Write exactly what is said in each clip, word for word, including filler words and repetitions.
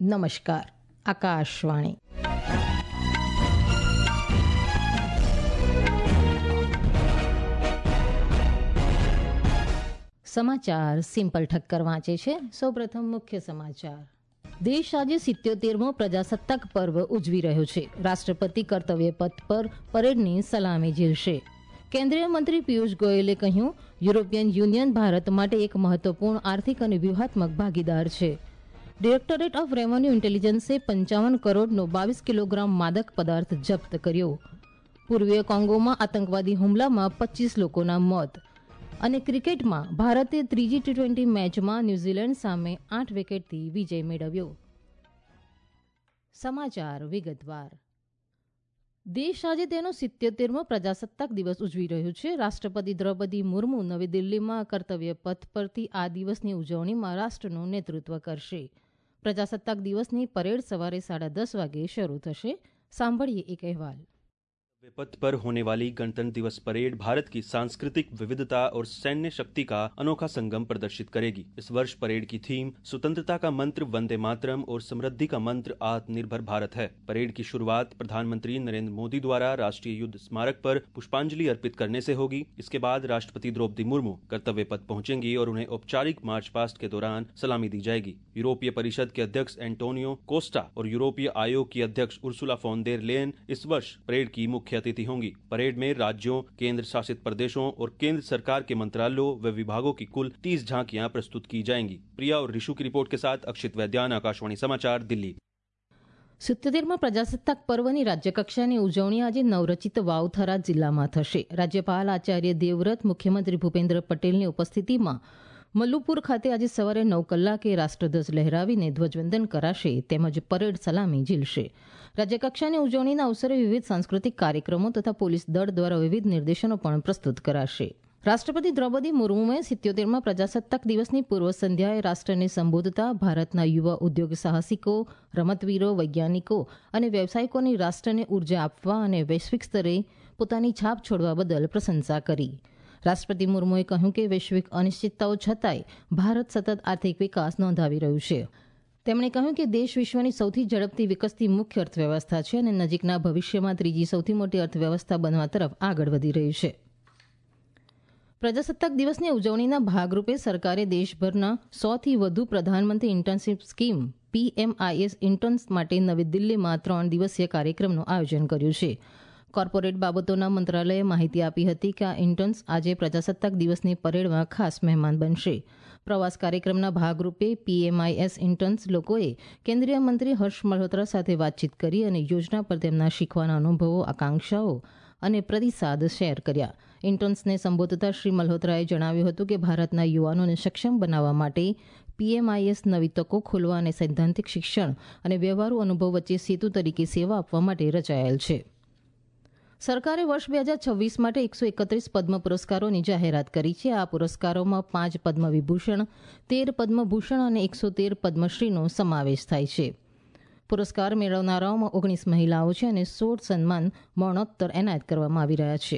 નમસ્કાર. આકાશવાણી. સમાચાર સિમ્પલ ઠક્કર વાંચે છે. સૌપ્રથમ મુખ્ય સમાચાર. દેશ આજે સિત્યોતેરમો પ્રજાસત્તાક પર્વ ઉજવી રહ્યો છે. રાષ્ટ્રપતિ કર્તવ્ય પથ પર પરેડની સલામી ઝીલશે. કેન્દ્રીય મંત્રી પિયુષ ગોયલે કહ્યું, યુરોપિયન યુનિયન ભારત માટે એક મહત્વપૂર્ણ આર્થિક અને વ્યૂહાત્મક ભાગીદાર છે. ડિરેક્ટોરેટ ઓફ રેવન્યુ ઇન્ટેલિજન્સે પંચાવન કરોડનો બાવીસ કિલોગ્રામ માદક પદાર્થ જપ્ત કર્યો. પૂર્વીય કોંગોમાં આતંકવાદી હુમલામાં પચીસ લોકોના મોત. અને ક્રિકેટમાં ભારતે ત્રીજી ટી ટ્વેન્ટી મેચમાં ન્યૂઝીલેન્ડ સામે આઠ વિકેટથી વિજય મેળવ્યો. સમાચાર વિગતવાર. દેશ આજે તેનો સિત્યોતેરમો પ્રજાસત્તાક દિવસ ઉજવી રહ્યો છે. રાષ્ટ્રપતિ દ્રૌપદી મુર્મુ નવી દિલ્હીમાં કર્તવ્ય પથ પરથી આ દિવસની ઉજવણીમાં રાષ્ટ્રનું નેતૃત્વ કરશે. પ્રજાસત્તાક દિવસની પરેડ સવારે સાડા દસ વાગે શરૂ થશે. સાંભળીએ એક અહેવાલ. पथ पर होने वाली गणतंत्र दिवस परेड भारत की सांस्कृतिक विविधता और सैन्य शक्ति का अनोखा संगम प्रदर्शित करेगी. इस वर्ष परेड की थीम स्वतंत्रता का मंत्र वंदे मातरम और समृद्धि का मंत्र आत्मनिर्भर भारत है. परेड की शुरुआत प्रधानमंत्री नरेंद्र मोदी द्वारा राष्ट्रीय युद्ध स्मारक पर पुष्पांजलि अर्पित करने से होगी. इसके बाद राष्ट्रपति द्रौपदी मुर्मू कर्तव्य पथ पहुंचेंगी और उन्हें औपचारिक मार्च पास्ट के दौरान सलामी दी जाएगी. यूरोपीय परिषद के अध्यक्ष एंटोनियो कोस्टा और यूरोपीय आयोग की अध्यक्ष उर्सुला फोन देर लेयन इस वर्ष परेड की मुख्य अतिथि होंगी. परेड में राज्यों, केंद्र शासित प्रदेशों और केंद्र सरकार के मंत्रालयों व विभागों की कुल तीस झांकियां प्रस्तुत की जाएंगी. प्रिया और ऋषु की रिपोर्ट के साथ अक्षित वैद्यान, आकाशवाणी समाचार, दिल्ही. સિત્યોતેરમાં પ્રજાસત્તાક પર્વની રાજ્યકક્ષાની ઉજવણી આજે નવરચિત વાવથરા જિલ્લામાં થશે. રાજ્યપાલ આચાર્ય દેવવ્રત, મુખ્યમંત્રી ભૂપેન્દ્ર પટેલની ઉપસ્થિતિમાં મલ્લુપુર ખાતે આજે સવારે નવ કલાકે રાષ્ટ્રધ્વજ લહેરાવીને ધ્વજવંદન કરાશે તેમજ પરેડ સલામી ઝીલશે. રાજ્યકક્ષાની ઉજવણીના અવસરે વિવિધ સાંસ્કૃતિક કાર્યક્રમો તથા પોલીસ દળ દ્વારા વિવિધ નિર્દેશનો પણ પ્રસ્તુત કરાશે. રાષ્ટ્રપતિ દ્રૌપદી મુર્મુએ સિત્યોતેરમાં પ્રજાસત્તાક દિવસની પૂર્વ સંધ્યાએ રાષ્ટ્રને સંબોધતા ભારતના યુવા ઉદ્યોગ સાહસિકો, રમતવીરો, વૈજ્ઞાનિકો અને વ્યવસાયિકોની રાષ્ટ્રને ઉર્જા આપવા અને વૈશ્વિક સ્તરે પોતાની છાપ છોડવા બદલ પ્રશંસા કરી. રાષ્ટ્રપતિ મુર્મુએ કહ્યું કે વૈશ્વિક અનિશ્ચિતતાઓ છતાંય ભારત સતત આર્થિક વિકાસ નોંધાવી રહ્યું છે. તેમણે કહ્યું કે દેશ વિશ્વની સૌથી ઝડપથી વિકસતી મુખ્ય અર્થવ્યવસ્થા છે અને નજીકના ભવિષ્યમાં ત્રીજી સૌથી મોટી અર્થવ્યવસ્થા બનવા તરફ આગળ વધી રહી છે. પ્રજાસત્તાક દિવસની ઉજવણીના ભાગરૂપે સરકારે દેશભરના સોથી વધુ પ્રધાનમંત્રી ઇન્ટર્નશીપ સ્કીમ પીએમઆઈએસ ઇન્ટર્ન્સ માટે નવી દિલ્હીમાં ત્રણ દિવસીય કાર્યક્રમનું આયોજન કર્યું છે. કોર્પોરેટ બાબતોના મંત્રાલયે માહિતી આપી હતી કે આ ઇન્ટર્ન્સ આજે પ્રજાસત્તાક દિવસની પરેડમાં ખાસ મહેમાન બનશે. પ્રવાસ કાર્યક્રમના ભાગરૂપે પીએમઆઈએસ ઇન્ટર્ન્સ લોકોએ કેન્દ્રીય મંત્રી હર્ષ મલ્હોત્રા સાથે વાતચીત કરી અને યોજના પર તેમના શીખવાના અનુભવો, આકાંક્ષાઓ અને પ્રતિસાદ શેર કર્યા. ઇન્ટર્ન્સને સંબોધતા શ્રી મલ્હોત્રાએ જણાવ્યું હતું કે ભારતના યુવાનોને સક્ષમ બનાવવા માટે પીએમઆઈએસ નવી તકો ખોલવા અને સૈદ્ધાંતિક શિક્ષણ અને વ્યવહારુ અનુભવ વચ્ચે સેતુ તરીકે સેવા આપવા માટે રચાયેલ છે. સરકારે વર્ષ બે હજાર છવ્વીસ માટે એકસો એકત્રીસ પદ્મ પુરસ્કારોની જાહેરાત કરી છે. આ પુરસ્કારોમાં પાંચ પદ્મ વિભૂષણ, તેર પદ્મભૂષણ અને એકસો તેર પદ્મશ્રીનો સમાવેશ થાય છે. પુરસ્કાર મેળવનારાઓમાં ઓગણીસ મહિલાઓ છે અને સોળ સન્માન મરણોત્તર એનાયત કરવામાં આવી રહ્યા છે.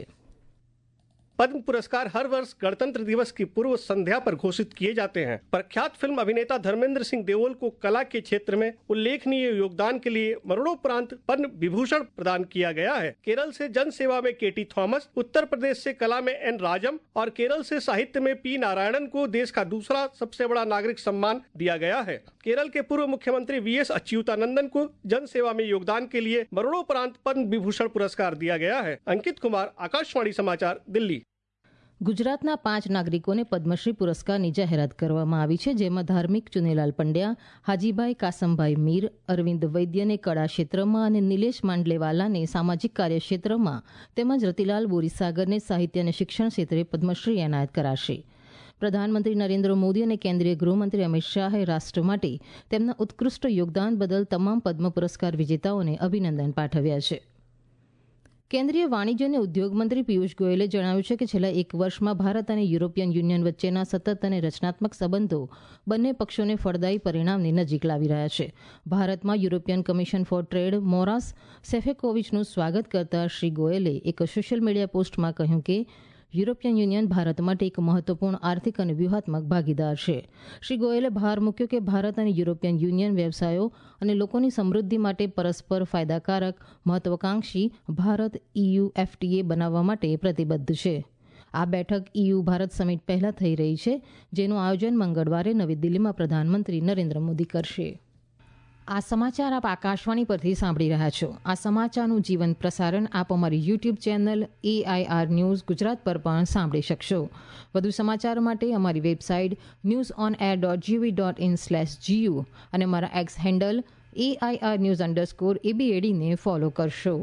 पद्म पुरस्कार हर वर्ष गणतंत्र दिवस की पूर्व संध्या पर घोषित किए जाते हैं. प्रख्यात फिल्म अभिनेता धर्मेंद्र सिंह देओल को कला के क्षेत्र में उल्लेखनीय योगदान के लिए मरणोपरांत पद्म विभूषण प्रदान किया गया है. केरल से जन सेवा में केटी थॉमस, उत्तर प्रदेश से कला में एन राजम और केरल से साहित्य में पी नारायणन को देश का दूसरा सबसे बड़ा नागरिक सम्मान दिया गया है. केरल के पूर्व मुख्यमंत्री वी एस अच्युतानंदन को जन सेवा में योगदान के लिए मरणोपरांत पद्म विभूषण पुरस्कार दिया गया है. अंकित कुमार, आकाशवाणी समाचार, दिल्ही. ગુજરાતના પાંચ નાગરિકોને પદ્મશ્રી પુરસ્કારની જાહેરાત કરવામાં આવી છે, જેમાં ધાર્મિક ચુનીલાલ પંડ્યા, હાજીભાઈ કાસમભાઈ મીર, અરવિંદ વૈદ્યને કળા ક્ષેત્રમાં અને નિલેશ માંડલેવાલાને સામાજિક કાર્ય ક્ષેત્રમાં તેમજ રતિલાલ બોરીસાગરને સાહિત્ય અને શિક્ષણ ક્ષેત્રે પદ્મશ્રી એનાયત કરાશે. પ્રધાનમંત્રી નરેન્દ્ર મોદી અને કેન્દ્રીય ગૃહમંત્રી અમિત શાહે રાષ્ટ્ર માટે તેમના ઉત્કૃષ્ટ યોગદાન બદલ તમામ પદ્મ પુરસ્કાર વિજેતાઓને અભિનંદન પાઠવ્યા છે. કેન્દ્રીય વાણિજ્ય અને ઉદ્યોગ મંત્રી પિયુષ ગોયલે જણાવ્યું છે કે છેલ્લા એક વર્ષમાં ભારત અને યુરોપિયન યુનિયન વચ્ચેના સતત અને રચનાત્મક સંબંધો બંને પક્ષોને ફળદાયી પરિણામની નજીક લાવી રહ્યા છે. ભારતમાં European Commission for Trade Maros સેફેકોવિચનું સ્વાગત કરતા શ્રી ગોયલે એક સોશિયલ મીડિયા પોસ્ટમાં કહ્યું કે યુરોપિયન યુનિયન ભારત માટે એક મહત્વપૂર્ણ આર્થિક અને વ્યૂહાત્મક ભાગીદાર છે. શ્રી ગોયલે ભાર મૂક્યો કે ભારત અને યુરોપિયન યુનિયન વ્યવસાયો અને લોકોની સમૃદ્ધિ માટે પરસ્પર ફાયદાકારક, મહત્વાકાંક્ષી ભારત ઈયુ એફટીએ બનાવવા માટે પ્રતિબદ્ધ છે. આ બેઠક ઈયુ ભારત સમિટ પહેલા થઈ રહી છે, જેનું આયોજન મંગળવારે નવી દિલ્હીમાં પ્રધાનમંત્રી નરેન્દ્ર મોદી કરશે. આ સમાચાર આપ આકાશવાણી પરથી સાંભળી રહ્યા છો. આ સમાચારનું જીવંત પ્રસારણ આપ અમારી YouTube channel AIR news Gujarat પર પણ સાંભળી શકશો. વધુ સમાચાર માટે અમારી website news on air dot gov dot in slash GU અને અમારા X handle AIR news underscore એબીએડીને ફોલો કરશો.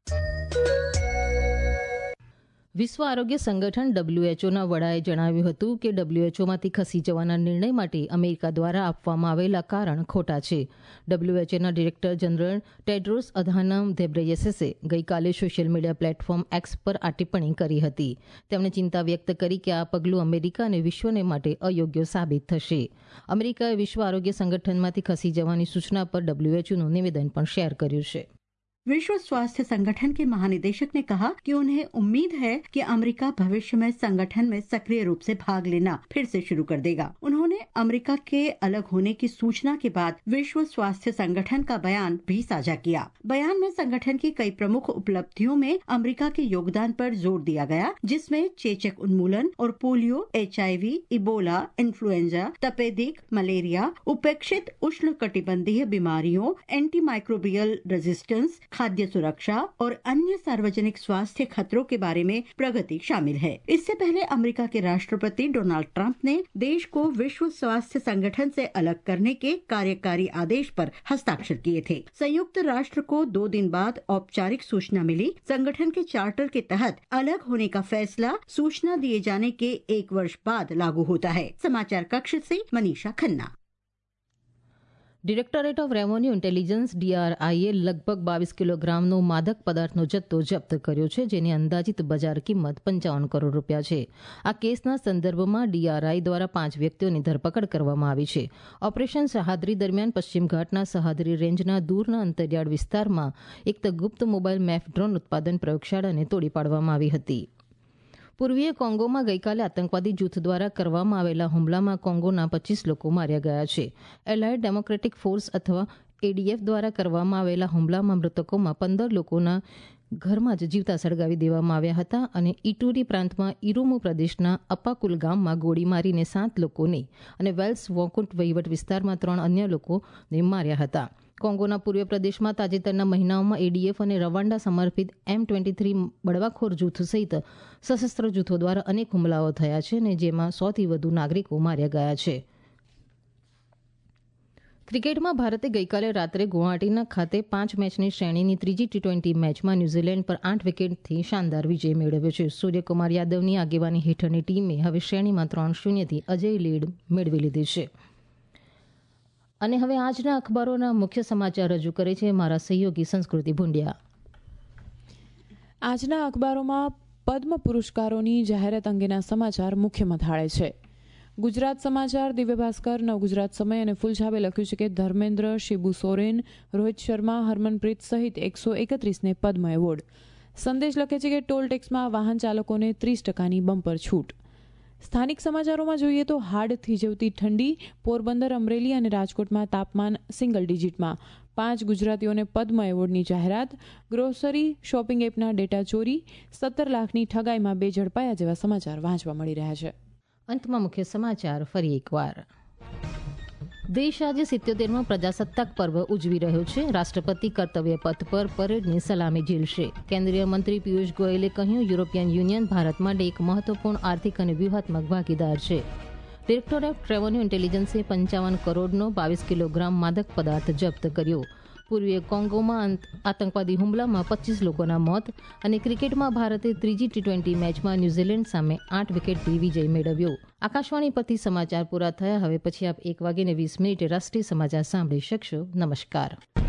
વિશ્વ આરોગ્ય સંગઠન ડબ્લ્યુએચઓના વડાએ જણાવ્યું હતું કે ડબ્લ્યુએચઓમાંથી ખસી જવાના નિર્ણય માટે અમેરિકા દ્વારા આપવામાં આવેલા કારણ ખોટા છે. ડબ્લ્યુએચઓના ડિરેક્ટર જનરલ ટેડ્રોસ અધાનમ ઘેબ્રેયેસસે ગઈકાલે સોશિયલ મીડિયા પ્લેટફોર્મ એક્સ પર આ ટિપ્પણી કરી હતી. તેમણે ચિંતા વ્યક્ત કરી કે આ પગલું અમેરિકા અને વિશ્વને માટે અયોગ્ય સાબિત થશે. અમેરિકાએ વિશ્વ આરોગ્ય સંગઠનમાંથી ખસી જવાની સૂચના પર ડબ્લ્यूएचओ निवेदन पर शेयर કર્યું છે. विश्व स्वास्थ्य संगठन के महानिदेशक ने कहा कि उन्हें उम्मीद है कि अमेरिका भविष्य में संगठन में सक्रिय रूप से भाग लेना फिर से शुरू कर देगा. उन्होंने अमेरिका के अलग होने की सूचना के बाद विश्व स्वास्थ्य संगठन का बयान भी साझा किया. बयान में संगठन की कई प्रमुख उपलब्धियों में अमेरिका के योगदान पर जोर दिया गया, जिसमें चेचक उन्मूलन और पोलियो, एचआईवी, इबोला, इन्फ्लुएंजा, तपेदिक, मलेरिया, उपेक्षित उष्णकटिबंधीय बीमारियों, एंटीमाइक्रोबियल रेजिस्टेंस, खाद्य सुरक्षा और अन्य सार्वजनिक स्वास्थ्य खतरों के बारे में प्रगति शामिल है. इससे पहले अमेरिका के राष्ट्रपति डोनाल्ड ट्रंप ने देश को विश्व स्वास्थ्य संगठन से अलग करने के कार्यकारी आदेश पर हस्ताक्षर किए थे. संयुक्त राष्ट्र को दो दिन बाद औपचारिक सूचना मिली. संगठन के चार्टर के तहत अलग होने का फैसला सूचना दिए जाने के एक वर्ष बाद लागू होता है. समाचार कक्ष से Manisha Khanna. Directorate of Revenue Intelligence ડીઆરઆઈએ લગભગ બાવીસ કિલોગ્રામનો માદક પદાર્થનો જથ્થો જપ્ત કર્યો છે, જેની અંદાજિત બજાર કિંમત પંચાવન કરોડ રૂપિયા છે. આ કેસના સંદર્ભમાં ડીઆરઆઈ દ્વારા પાંચ વ્યક્તિઓની ધરપકડ કરવામાં આવી છે. ઓપરેશન સહાદરી દરમિયાન પશ્ચિમ ઘાટના સહાદરી રેન્જના દૂરના અંતરિયાળ વિસ્તારમાં એક ગુપ્ત મોબાઈલ મેફ ડ્રોન ઉત્પાદન પ્રયોગશાળાને તોડી પાડવામાં આવી હતી. પૂર્વીય કોંગોમાં ગઈકાલે આતંકવાદી જૂથ દ્વારા કરવામાં આવેલા હુમલામાં કોંગોના પચીસ લોકો માર્યા ગયા છે. એલાઇડ ડેમોક્રેટિક ફોર્સ અથવા એડીએફ દ્વારા કરવામાં આવેલા હુમલામાં મૃતકોમાં પંદર લોકોના ઘરમાં જ જીવતા સળગાવી દેવામાં આવ્યા હતા અને ઇટુરી પ્રાંતમાં ઇરુમુ પ્રદેશના અપાકુલ ગામમાં ગોળી મારીને સાત લોકોને અને વેલ્સ વોકુટ વહીવટ વિસ્તારમાં ત્રણ અન્ય લોકોને માર્યા હતા. કોંગોના પૂર્વીય પ્રદેશમાં તાજેતરના મહિનાઓમાં એડીએફ અને રવાન્ડા સમર્પિત એમ ટ્વેન્ટી થ્રી બળવાખોર જૂથ સહિત સશસ્ત્ર જૂથો દ્વારા અનેક હુમલાઓ થયા છે અને જેમાં સોથી વધુ નાગરિકો માર્યા ગયા છે. ક્રિકેટમાં ભારતે ગઈકાલે રાત્રે ગુવાહાટીના ખાતે પાંચ મેચની શ્રેણીની ત્રીજી ટી ટ્વેન્ટી મેચમાં ન્યૂઝીલેન્ડ પર આઠ વિકેટથી શાનદાર વિજય મેળવ્યો છે. સૂર્યકુમાર યાદવની આગેવાની હેઠળની ટીમે હવે શ્રેણીમાં ત્રણ શૂન્યથી અજય લીડ મેળવી લીધી છે. અને હવે આજના અખબારોના મુખ્ય સમાચાર રજૂ કરે છે મારા સહયોગી સંસ્કૃતિ ભુંડિયા. આજના અખબારોમાં પદ્મ પુરસ્કારોની જાહેરાત અંગેના સમાચાર મુખ્ય મથાળે છે. ગુજરાત સમાચાર, દિવ્ય ભાસ્કર, નવગુજરાત સમય અને ફૂલછાપે લખ્યું છે કે ધર્મેન્દ્ર, શિબુ સોરેન, રોહિત શર્મા, હરમનપ્રીત સહિત એકસો એકત્રીસને પદ્મ એવોર્ડ. સંદેશ લખે છે કે ટોલ ટેક્સમાં વાહન ચાલકોને ત્રીસ ટકાની બમ્પર છૂટ. સ્થાનિક સમાચારોમાં જોઈએ તો હાડ થીજવતી ઠંડી, પોરબંદર, અમરેલી અને રાજકોટમાં તાપમાન સિંગલ ડિજિટમાં. પાંચ ગુજરાતીઓને પદ્મ એવોર્ડની જાહેરાત. ગ્રોસરી શોપિંગ એપના ડેટા ચોરી, સત્તર લાખની ઠગાઈમાં બે ઝડપાયા જેવા સમાચાર વાંચવા મળી રહ્યા છે. અંતમાં મુખ્ય સમાચાર ફરી એકવાર. દેશ આજે સિત્યોતેરમો પ્રજાસત્તાક પર્વ ઉજવી રહ્યો છે. રાષ્ટ્રપતિ કર્તવ્ય પથ પર પરેડની સલામી ઝીલશે. કેન્દ્રીય મંત્રી પિયુષ ગોયલે કહ્યું, યુરોપિયન યુનિયન ભારત માટે એક મહત્વપૂર્ણ આર્થિક અને વ્યૂહાત્મક ભાગીદાર છે. ડિરેક્ટોરેટ ઓફ રેવન્યુ ઇન્ટેલિજન્સે પંચાવન કરોડનો બાવીસ કિલોગ્રામ માદક પદાર્થ જપ્ત કર્યો. પૂર્વીય કોંગોમાં આતંકવાદી હુમલામાં પચીસ લોકોના મોત અને ક્રિકેટમાં ભારતે ત્રીજી ટી ટ્વેન્ટી મેચમાં ન્યૂઝીલેન્ડ સામે આઠ વિકેટથી વિજય મેળવ્યો. આકાશવાણી પરથી સમાચાર પૂરા થયા. હવે પછી આપ એક વાગીને વીસ મિનિટે રાષ્ટ્રીય સમાચાર સાંભળી શકશો. નમસ્કાર.